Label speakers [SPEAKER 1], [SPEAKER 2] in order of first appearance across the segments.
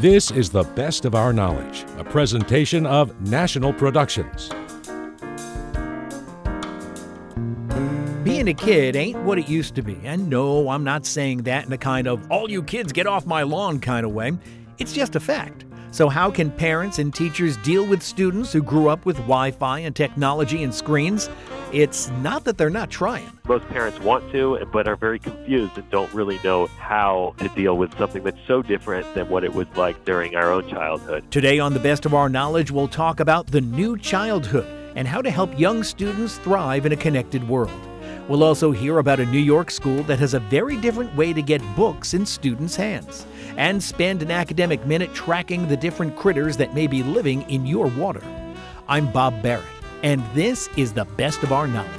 [SPEAKER 1] This is The Best of Our Knowledge, a presentation of National Productions.
[SPEAKER 2] Being a kid ain't what it used to be. And no, I'm not saying that in a kind of, all you kids get off my lawn kind of way. It's just a fact. So how can parents and teachers deal with students who grew up with Wi-Fi and technology and screens? It's not that they're not trying.
[SPEAKER 3] Most parents want to, but are very confused and don't really know how to deal with something that's so different than what it was like during our own childhood.
[SPEAKER 2] Today on The Best of Our Knowledge, we'll talk about the new childhood and how to help young students thrive in a connected world. We'll also hear about a New York school that has a very different way to get books in students' hands, and spend an academic minute tracking the different critters that may be living in your water. I'm Bob Barrett, and this is The Best of Our Knowledge.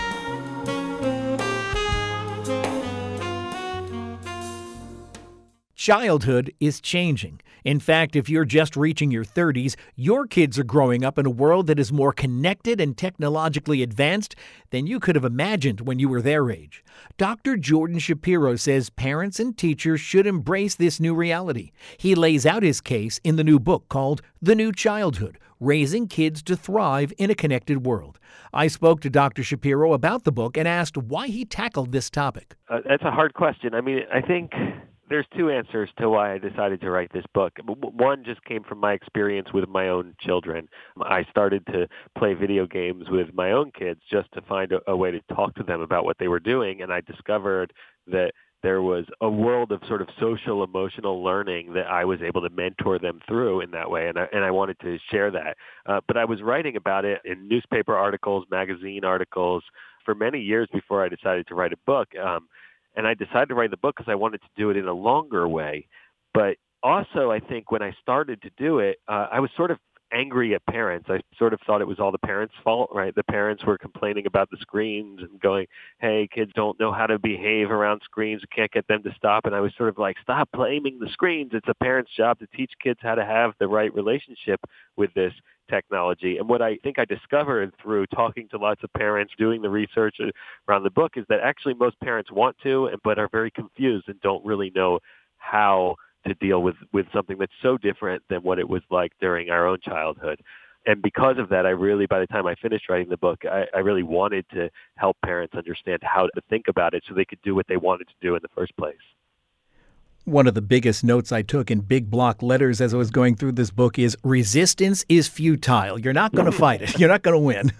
[SPEAKER 2] Childhood is changing. In fact, if you're just reaching your 30s, your kids are growing up in a world that is more connected and technologically advanced than you could have imagined when you were their age. Dr. Jordan Shapiro says parents and teachers should embrace this new reality. He lays out his case in the new book called The New Childhood: Raising Kids to Thrive in a Connected World. I spoke to Dr. Shapiro about the book and asked why he tackled this topic.
[SPEAKER 3] That's a hard question. I think there's two answers to why I decided to write this book. One just came from my experience with my own children. I started to play video games with my own kids just to find a way to talk to them about what they were doing, and I discovered that there was a world of sort of social emotional learning that I was able to mentor them through in that way, and I wanted to share that. But I was writing about it in newspaper articles, magazine articles, for many years before I decided to write a book. And I decided to write the book because I wanted to do it in a longer way. But also, I think when I started to do it, I was sort of angry at parents. I sort of thought it was all the parents' fault, right? The parents were complaining about the screens and going, hey, kids don't know how to behave around screens. We can't get them to stop. And I was sort of like, stop blaming the screens. It's a parent's job to teach kids how to have the right relationship with this technology. And what I think I discovered through talking to lots of parents, doing the research around the book, is that actually most parents want to, but are very confused and don't really know how to deal with something that's so different than what it was like during our own childhood. And because of that, by the time I finished writing the book, I really wanted to help parents understand how to think about it so they could do what they wanted to do in the first place.
[SPEAKER 2] One of the biggest notes I took in big block letters as I was going through this book is resistance is futile. You're not going to fight it. You're not going to win.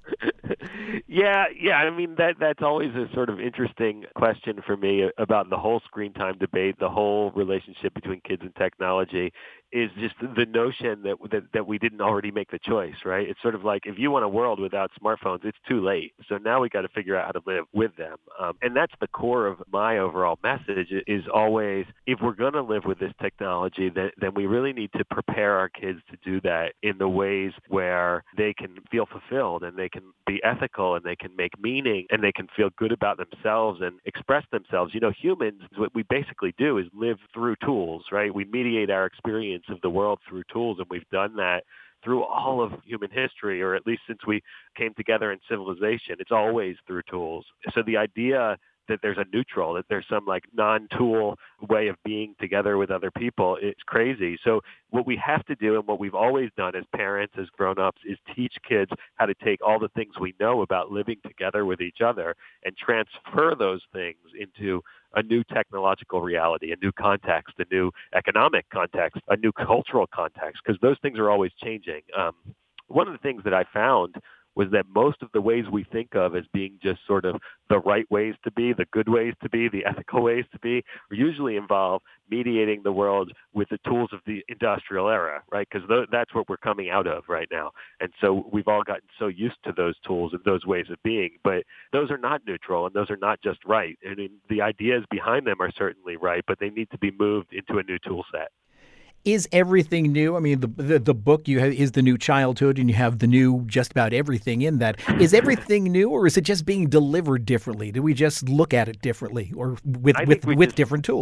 [SPEAKER 3] Yeah. That's always a sort of interesting question for me about the whole screen time debate, the whole relationship between kids and technology, is just the notion that we didn't already make the choice, right? It's sort of like, if you want a world without smartphones, it's too late. So now we got to figure out how to live with them. And that's the core of my overall message, is always, if we're going to live with this technology, then we really need to prepare our kids to do that in the ways where they can feel fulfilled and they can be ethical and they can make meaning and they can feel good about themselves and express themselves. Humans, what we basically do is live through tools, right? We mediate our experience of the world through tools, and we've done that through all of human history, or at least since we came together in civilization. It's always through tools. So the idea that there's a neutral, that there's some like non-tool way of being together with other people, it's crazy. So what we have to do, and what we've always done as parents, as grown-ups, is teach kids how to take all the things we know about living together with each other and transfer those things into a new technological reality, a new context, a new economic context, a new cultural context, because those things are always changing. One of the things that I found was that most of the ways we think of as being just sort of the right ways to be, the good ways to be, the ethical ways to be, usually involve mediating the world with the tools of the industrial era, right? Because that's what we're coming out of right now. And so we've all gotten so used to those tools and those ways of being, but those are not neutral and those are not just right. I mean, the ideas behind them are certainly right, but they need to be moved into a new tool set.
[SPEAKER 2] Is everything new? I mean, the book you have is The New Childhood, and you have the new just about everything in that. Is everything new, or is it just being delivered differently? Do we just look at it differently, or with different tools?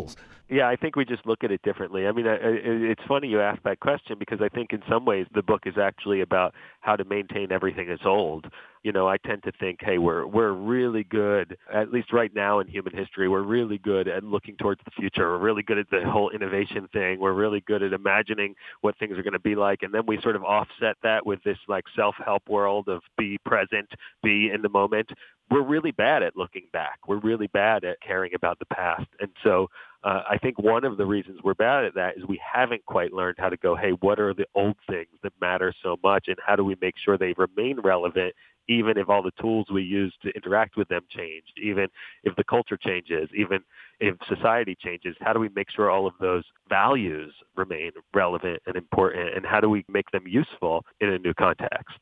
[SPEAKER 3] Yeah, I think we just look at it differently. I mean, it's funny you ask that question because I think in some ways the book is actually about how to maintain everything that's old. I tend to think, hey, we're really good, at least right now in human history, we're really good at looking towards the future. We're really good at the whole innovation thing. We're really good at imagining what things are going to be like. And then we sort of offset that with this like self-help world of be present, be in the moment. We're really bad at looking back. We're really bad at caring about the past. And so I think one of the reasons we're bad at that is we haven't quite learned how to go, hey, what are the old things that matter so much, and how do we make sure they remain relevant even if all the tools we use to interact with them change, even if the culture changes, even if society changes? How do we make sure all of those values remain relevant and important, and how do we make them useful in a new context?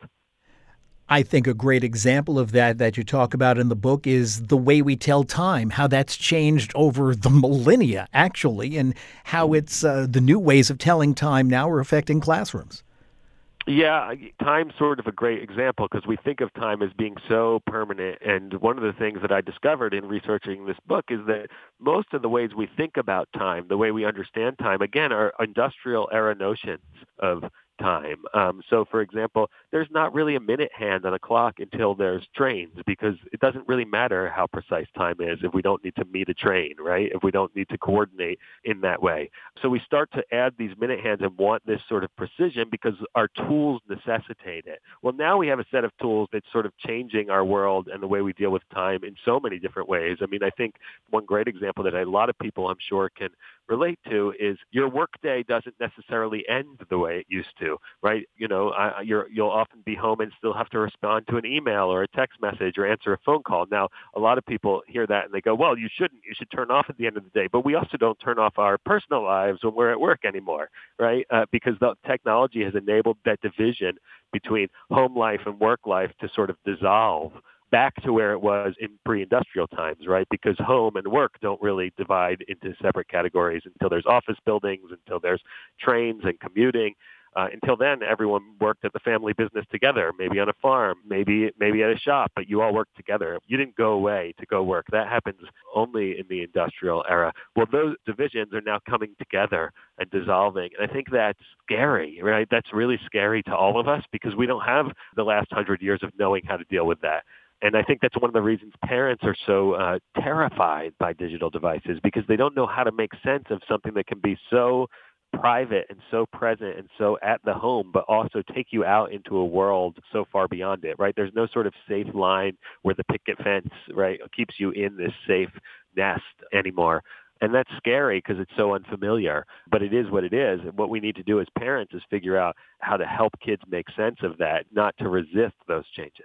[SPEAKER 2] I think a great example of that you talk about in the book is the way we tell time, how that's changed over the millennia, actually, and how it's the new ways of telling time now are affecting classrooms.
[SPEAKER 3] Yeah, time's sort of a great example because we think of time as being so permanent. And one of the things that I discovered in researching this book is that most of the ways we think about time, the way we understand time, again, are industrial era notions of time. So, for example, there's not really a minute hand on a clock until there's trains because it doesn't really matter how precise time is if we don't need to meet a train, right? If we don't need to coordinate in that way. So we start to add these minute hands and want this sort of precision because our tools necessitate it. Well, now we have a set of tools that's sort of changing our world and the way we deal with time in so many different ways. I mean, I think one great example that a lot of people, I'm sure, can relate to is your workday doesn't necessarily end the way it used to, right? You'll often be home and still have to respond to an email or a text message or answer a phone call. Now, a lot of people hear that and they go, well, you shouldn't. You should turn off at the end of the day. But we also don't turn off our personal lives when we're at work anymore, right? Because the technology has enabled that division between home life and work life to sort of dissolve back to where it was in pre-industrial times, right? Because home and work don't really divide into separate categories until there's office buildings, until there's trains and commuting. Until then, everyone worked at the family business together, maybe on a farm, maybe at a shop, but you all worked together. You didn't go away to go work. That happens only in the industrial era. Well, those divisions are now coming together and dissolving. And I think that's scary, right? That's really scary to all of us because we don't have the last 100 years of knowing how to deal with that. And I think that's one of the reasons parents are so terrified by digital devices because they don't know how to make sense of something that can be so private and so present and so at the home, but also take you out into a world so far beyond it, right? There's no sort of safe line where the picket fence, right, keeps you in this safe nest anymore. And that's scary because it's so unfamiliar, but it is what it is. And what we need to do as parents is figure out how to help kids make sense of that, not to resist those changes.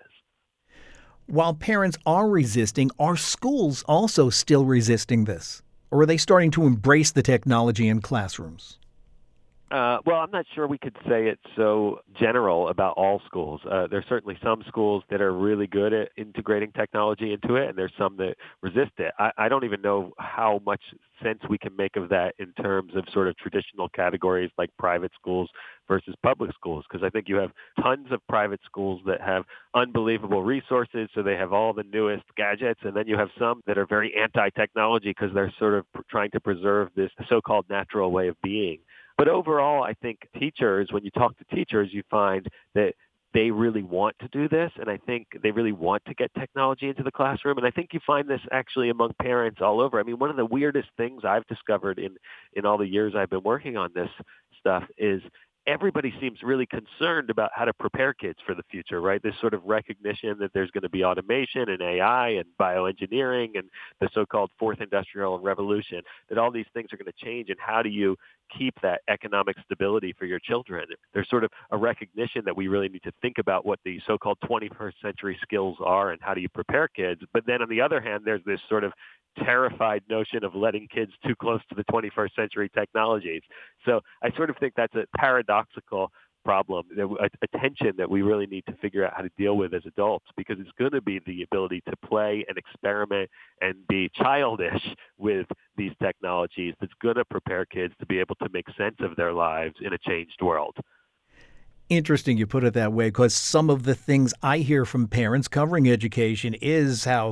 [SPEAKER 2] While parents are resisting, are schools also still resisting this? Or are they starting to embrace the technology in classrooms?
[SPEAKER 3] Well, I'm not sure we could say it's so general about all schools. There's certainly some schools that are really good at integrating technology into it, and there's some that resist it. I don't even know how much sense we can make of that in terms of sort of traditional categories like private schools versus public schools, because I think you have tons of private schools that have unbelievable resources, so they have all the newest gadgets, and then you have some that are very anti-technology because they're sort of trying to preserve this so-called natural way of being. But overall, I think teachers, when you talk to teachers, you find that they really want to do this, and I think they really want to get technology into the classroom. And I think you find this actually among parents all over. I mean, one of the weirdest things I've discovered in all the years I've been working on this stuff is everybody seems really concerned about how to prepare kids for the future, right? This sort of recognition that there's going to be automation and AI and bioengineering and the so-called fourth industrial revolution, that all these things are going to change. And how do you keep that economic stability for your children? There's sort of a recognition that we really need to think about what the so-called 21st century skills are and how do you prepare kids. But then on the other hand, there's this sort of terrified notion of letting kids too close to the 21st century technologies. So I sort of think that's a paradoxical problem, a tension that we really need to figure out how to deal with as adults, because it's going to be the ability to play and experiment and be childish with these technologies that's going to prepare kids to be able to make sense of their lives in a changed world.
[SPEAKER 2] Interesting you put it that way, because some of the things I hear from parents covering education is how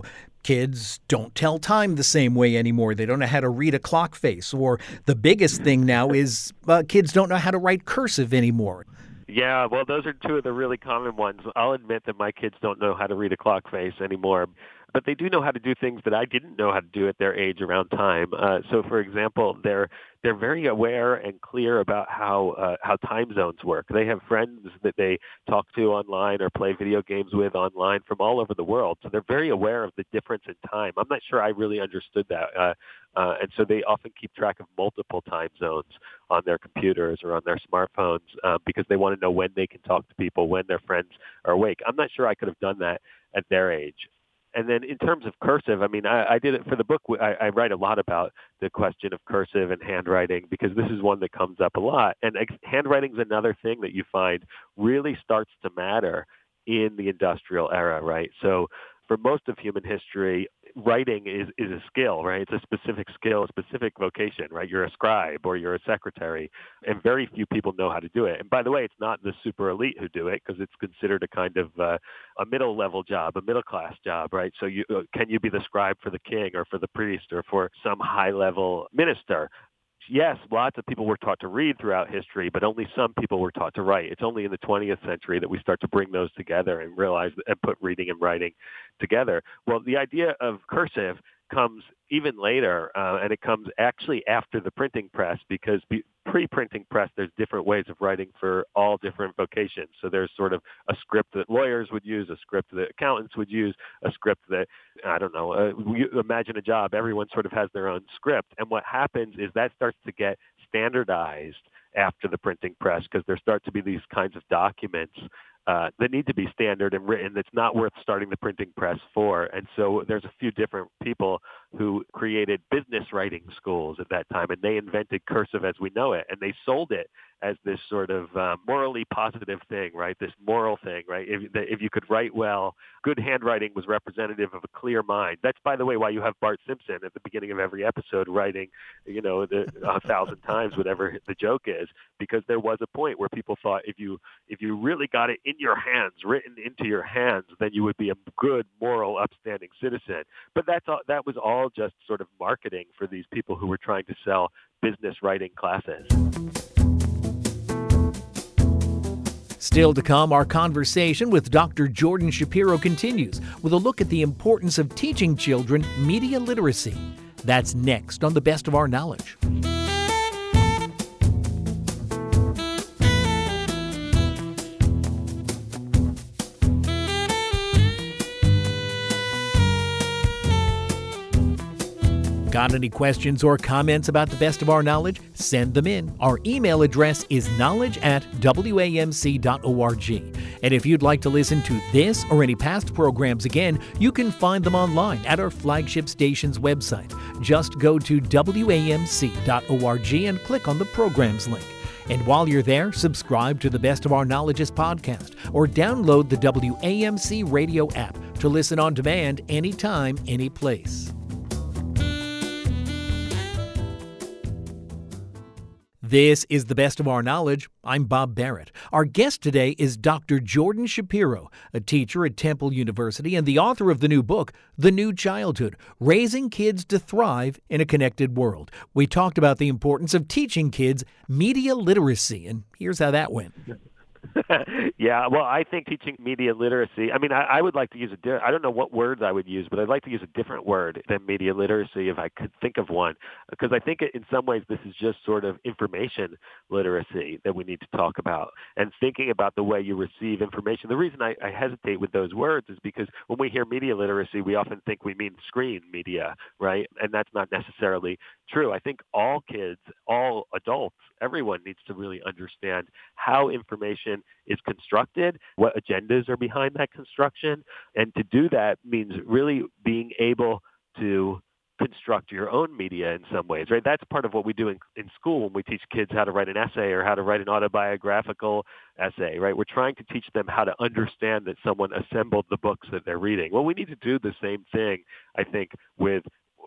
[SPEAKER 2] Kids don't tell time the same way anymore. They don't know how to read a clock face. Or the biggest thing now is kids don't know how to write cursive anymore.
[SPEAKER 3] Yeah, well, those are two of the really common ones. I'll admit that my kids don't know how to read a clock face anymore, but they do know how to do things that I didn't know how to do at their age around time. So, for example, they're very aware and clear about how time zones work. They have friends that they talk to online or play video games with online from all over the world. So they're very aware of the difference in time. I'm not sure I really understood that. And so they often keep track of multiple time zones on their computers or on their smartphones because they want to know when they can talk to people, when their friends are awake. I'm not sure I could have done that at their age. And then in terms of cursive, I mean, I did it for the book. I write a lot about the question of cursive and handwriting because this is one that comes up a lot. And handwriting is another thing that you find really starts to matter in the industrial era, right? So for most of human history, writing is a skill, right? It's a specific skill, a specific vocation, right? You're a scribe or you're a secretary, and very few people know how to do it. And by the way, it's not the super elite who do it because it's considered a kind of a middle level job, a middle class job, right? So can you be the scribe for the king or for the priest or for some high level minister? Yes, lots of people were taught to read throughout history, but only some people were taught to write. It's only in the 20th century that we start to bring those together and realize and put reading and writing together. Well, the idea of cursive comes even later, and it comes actually after the printing press because pre-printing press, there's different ways of writing for all different vocations. So there's sort of a script that lawyers would use, a script that accountants would use, a script that, I don't know, imagine a job. Everyone sort of has their own script. And what happens is that starts to get standardized after the printing press because there start to be these kinds of documents that need to be standard and written that's not worth starting the printing press for. And so there's a few different people who created business writing schools at that time, and they invented cursive as we know it, and they sold it as this sort of morally positive thing, right? This moral thing, right? If you could write well, good handwriting was representative of a clear mind. That's, by the way, why you have Bart Simpson at the beginning of every episode writing, 1,000 times whatever the joke is, because there was a point where people thought if you really got it in your hands, written into your hands, then you would be a good, moral, upstanding citizen. But that was all just sort of marketing for these people who were trying to sell business writing classes.
[SPEAKER 2] Still to come, our conversation with Dr. Jordan Shapiro continues with a look at the importance of teaching children media literacy. That's next on The Best of Our Knowledge. Got any questions or comments about The Best of Our Knowledge? Send them in. Our email address is knowledge@wamc.org. And if you'd like to listen to this or any past programs again, you can find them online at our flagship station's website. Just go to wamc.org and click on the programs link. And while you're there, subscribe to the Best of Our Knowledge's podcast or download the WAMC radio app to listen on demand anytime, any place. This is The Best of Our Knowledge. I'm Bob Barrett. Our guest today is Dr. Jordan Shapiro, a teacher at Temple University and the author of the new book, The New Childhood, Raising Kids to Thrive in a Connected World. We talked about the importance of teaching kids media literacy, and here's how that went.
[SPEAKER 3] Yeah, well, I think teaching media literacy, I would like to use I don't know what words I would use, but I'd like to use a different word than media literacy if I could think of one, because I think in some ways this is just sort of information literacy that we need to talk about and thinking about the way you receive information. The reason I hesitate with those words is because when we hear media literacy, we often think we mean screen media, right? And that's not necessarily true. I think all kids, all adults, everyone needs to really understand how information is constructed, what agendas are behind that construction. And to do that means really being able to construct your own media in some ways, right? That's part of what we do in school when we teach kids how to write an essay or how to write an autobiographical essay, right? We're trying to teach them how to understand that someone assembled the books that they're reading. Well, we need to do the same thing, I think, with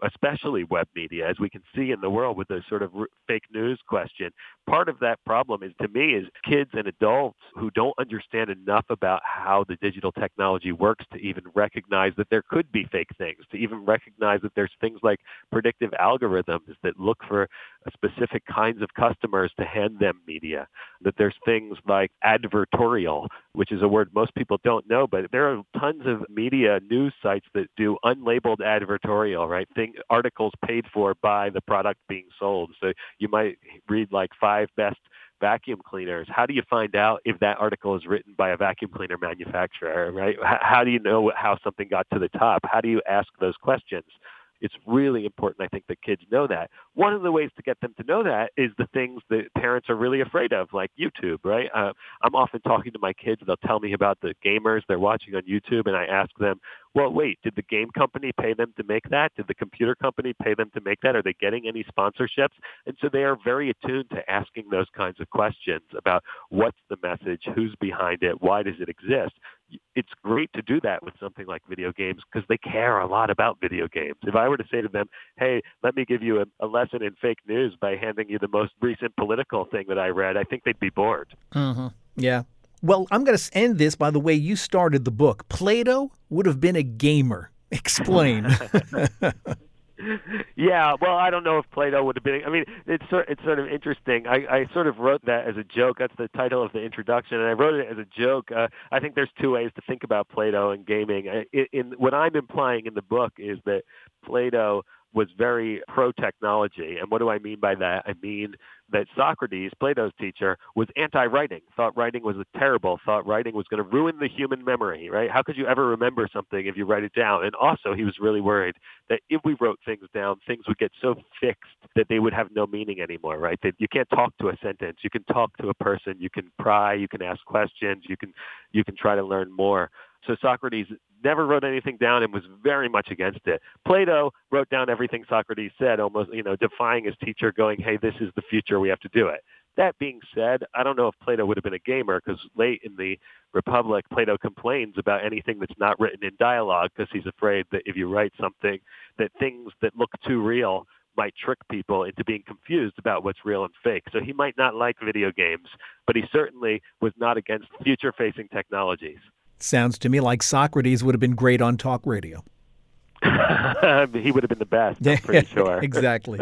[SPEAKER 3] especially web media, as we can see in the world with the sort of fake news question. Part of that problem is, to me, is kids and adults who don't understand enough about how the digital technology works to even recognize that there could be fake things, to even recognize that there's things like predictive algorithms that look for specific kinds of customers to hand them media, that there's things like advertorial, which is a word most people don't know, but there are tons of media news sites that do unlabeled advertorial, right? Articles paid for by the product being sold. So you might read like 5 best vacuum cleaners. How do you find out if that article is written by a vacuum cleaner manufacturer, right? How do you know how something got to the top? How do you ask those questions? It's really important, I think, that kids know that. One of the ways to get them to know that is the things that parents are really afraid of, like YouTube, right? I'm often talking to my kids. They'll tell me about the gamers they're watching on YouTube, and I ask them, well, wait, did the game company pay them to make that? Did the computer company pay them to make that? Are they getting any sponsorships? And so they are very attuned to asking those kinds of questions about what's the message, who's behind it, why does it exist? It's great to do that with something like video games because they care a lot about video games. If I were to say to them, hey, let me give you a lesson in fake news by handing you the most recent political thing that I read, I think they'd be bored.
[SPEAKER 2] Mm-hmm. Yeah. Well, I'm going to end this by the way you started the book. Plato would have been a gamer. Explain.
[SPEAKER 3] Yeah, well, I don't know if Plato would have been. I mean, it's sort of interesting. I sort of wrote that as a joke. That's the title of the introduction, and I wrote it as a joke. I think there's 2 ways to think about Plato and gaming. What I'm implying in the book is that Plato was very pro-technology. And what do I mean by that? I mean that Socrates, Plato's teacher, was anti-writing, thought writing was terrible, thought writing was going to ruin the human memory, right? How could you ever remember something if you write it down? And also he was really worried that if we wrote things down, things would get so fixed that they would have no meaning anymore, right? That you can't talk to a sentence. You can talk to a person. You can pry. You can ask questions. You can try to learn more. So Socrates never wrote anything down and was very much against it. Plato wrote down everything Socrates said, almost, defying his teacher, going, hey, this is the future, we have to do it. That being said, I don't know if Plato would have been a gamer because late in the Republic, Plato complains about anything that's not written in dialogue because he's afraid that if you write something, that things that look too real might trick people into being confused about what's real and fake. So he might not like video games, but he certainly was not against future-facing technologies.
[SPEAKER 2] Sounds to me like Socrates would have been great on talk radio.
[SPEAKER 3] He would have been the best, I'm pretty sure.
[SPEAKER 2] Exactly.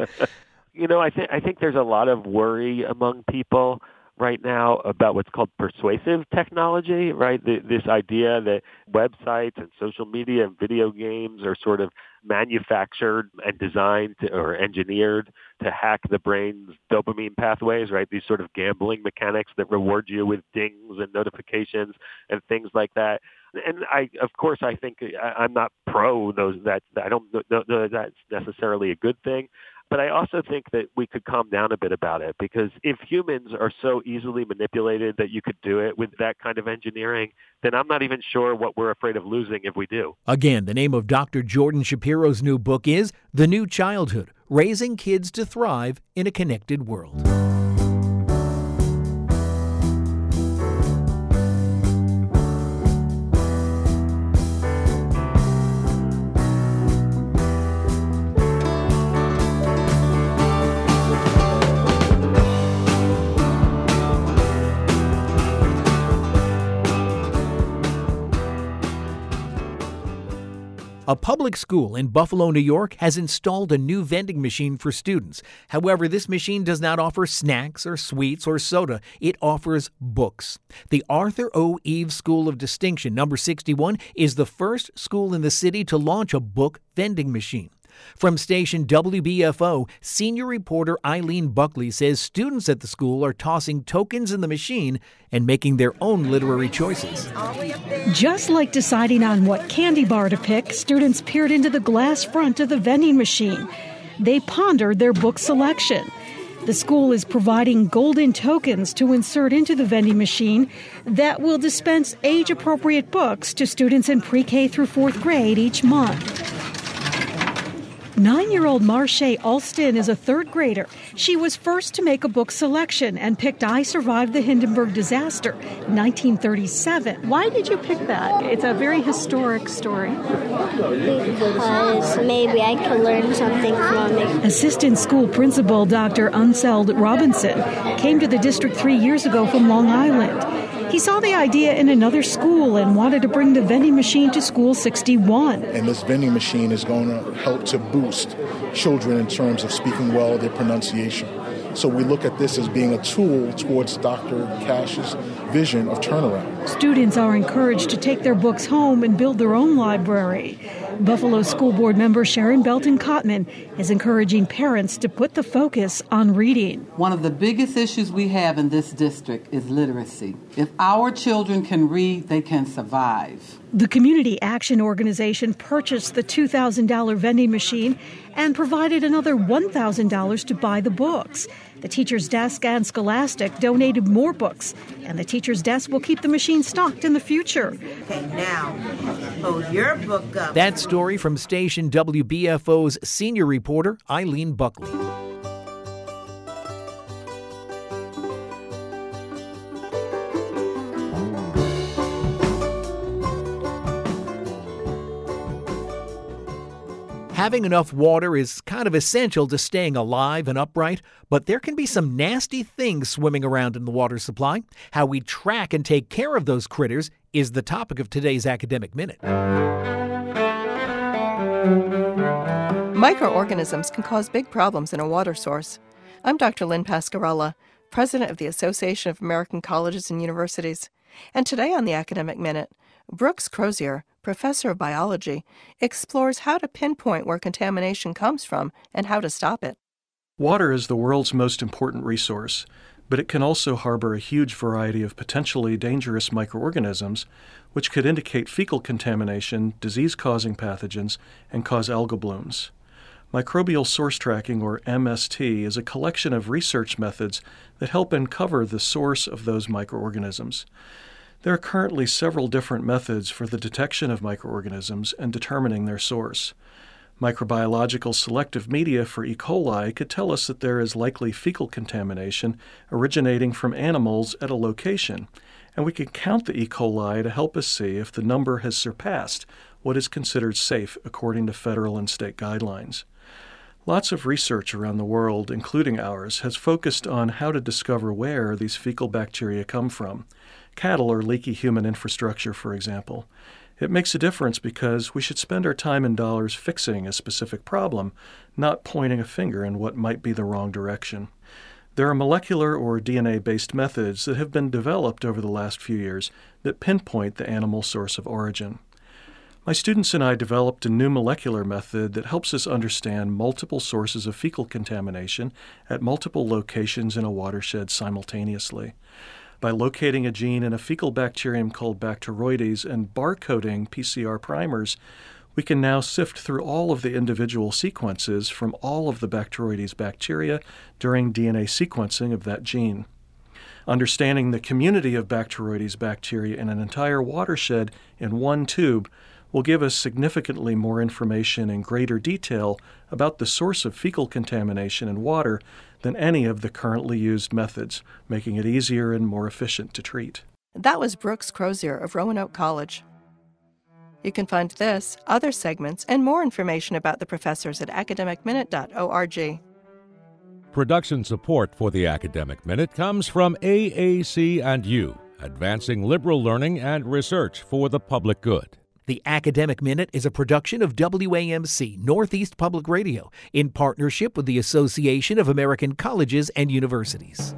[SPEAKER 3] I think there's a lot of worry among people right now about what's called persuasive technology, right? This idea that websites and social media and video games are sort of manufactured and designed or engineered to hack the brain's dopamine pathways, right? These sort of gambling mechanics that reward you with dings and notifications and things like that. And I think I'm not pro those. I don't know that's necessarily a good thing. But I also think that we could calm down a bit about it because if humans are so easily manipulated that you could do it with that kind of engineering, then I'm not even sure what we're afraid of losing if we do.
[SPEAKER 2] Again, the name of Dr. Jordan Shapiro's new book is The New Childhood: Raising Kids to Thrive in a Connected World. A public school in Buffalo, New York has installed a new vending machine for students. However, this machine does not offer snacks or sweets or soda. It offers books. The Arthur O. Eves School of Distinction, number 61, is the first school in the city to launch a book vending machine. From station WBFO, senior reporter Eileen Buckley says students at the school are tossing tokens in the machine and making their own literary choices.
[SPEAKER 4] Just like deciding on what candy bar to pick, students peered into the glass front of the vending machine. They pondered their book selection. The school is providing golden tokens to insert into the vending machine that will dispense age-appropriate books to students in pre-K through 4th grade each month. 9-year-old Marche Alston is a third grader. She was first to make a book selection and picked I Survived the Hindenburg Disaster, 1937. Why did you pick that? It's a very historic story.
[SPEAKER 5] Because maybe I can learn something from it.
[SPEAKER 4] Assistant school principal Dr. Unseld Robinson came to the district 3 years ago from Long Island. He saw the idea in another school and wanted to bring the vending machine to School 61.
[SPEAKER 6] And this vending machine is going to help to boost children in terms of speaking well, their pronunciation. So we look at this as being a tool towards Dr. Cash's vision of turnaround.
[SPEAKER 4] Students are encouraged to take their books home and build their own library. Buffalo School Board member Sharon Belton Cotman is encouraging parents to put the focus on reading.
[SPEAKER 7] One of the biggest issues we have in this district is literacy. If our children can read, they can survive.
[SPEAKER 4] The Community Action Organization purchased the $2,000 vending machine and provided another $1,000 to buy the books. The Teacher's Desk and Scholastic donated more books, and the Teacher's Desk will keep the machine stocked in the future.
[SPEAKER 8] Okay, now, hold your book up.
[SPEAKER 2] That story from station WBFO's senior reporter, Eileen Buckley. Having enough water is kind of essential to staying alive and upright, but there can be some nasty things swimming around in the water supply. How we track and take care of those critters is the topic of today's Academic Minute.
[SPEAKER 9] Microorganisms can cause big problems in a water source. I'm Dr. Lynn Pascarella, president of the Association of American Colleges and Universities. And today on the Academic Minute, Brooks Crozier, professor of biology, explores how to pinpoint where contamination comes from and how to stop it.
[SPEAKER 10] Water is the world's most important resource, but it can also harbor a huge variety of potentially dangerous microorganisms, which could indicate fecal contamination, disease-causing pathogens, and cause algal blooms. Microbial source tracking, or MST, is a collection of research methods that help uncover the source of those microorganisms. There are currently several different methods for the detection of microorganisms and determining their source. Microbiological selective media for E. coli could tell us that there is likely fecal contamination originating from animals at a location, and we can count the E. coli to help us see if the number has surpassed what is considered safe according to federal and state guidelines. Lots of research around the world, including ours, has focused on how to discover where these fecal bacteria come from. Cattle or leaky human infrastructure, for example. It makes a difference because we should spend our time and dollars fixing a specific problem, not pointing a finger in what might be the wrong direction. There are molecular or DNA-based methods that have been developed over the last few years that pinpoint the animal source of origin. My students and I developed a new molecular method that helps us understand multiple sources of fecal contamination at multiple locations in a watershed simultaneously. By locating a gene in a fecal bacterium called Bacteroides and barcoding PCR primers, we can now sift through all of the individual sequences from all of the Bacteroides bacteria during DNA sequencing of that gene. Understanding the community of Bacteroides bacteria in an entire watershed in one tube will give us significantly more information in greater detail about the source of fecal contamination in water than any of the currently used methods, making it easier and more efficient to treat.
[SPEAKER 9] That was Brooks Crozier of Roanoke College. You can find this, other segments, and more information about the professors at academicminute.org.
[SPEAKER 1] Production support for the Academic Minute comes from AAC&U, advancing liberal learning and research for the public good.
[SPEAKER 2] The Academic Minute is a production of WAMC, Northeast Public Radio, in partnership with the Association of American Colleges and Universities.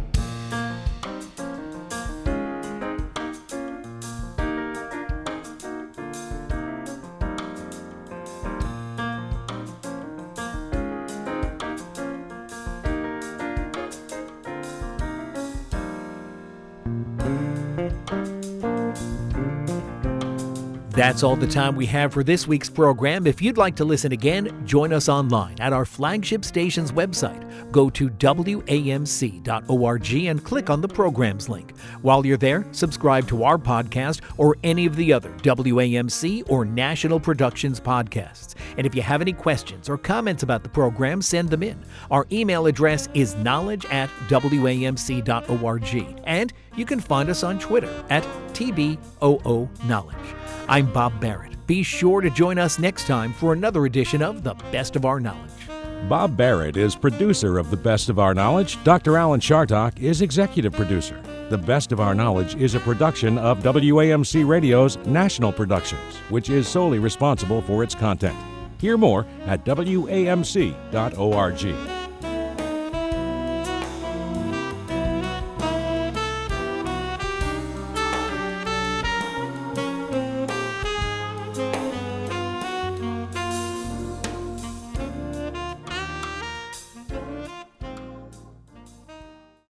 [SPEAKER 2] That's all the time we have for this week's program. If you'd like to listen again, join us online at our flagship station's website, go to WAMC.org and click on the programs link. While you're there, subscribe to our podcast or any of the other WAMC or National Productions podcasts. And if you have any questions or comments about the program, send them in. Our email address is knowledge@WAMC.org. And you can find us on Twitter at TBOOKnowledge. I'm Bob Barrett. Be sure to join us next time for another edition of The Best of Our Knowledge.
[SPEAKER 1] Bob Barrett is producer of The Best of Our Knowledge. Dr. Alan Chartock is executive producer. The Best of Our Knowledge is a production of WAMC Radio's National Productions, which is solely responsible for its content. Hear more at WAMC.org.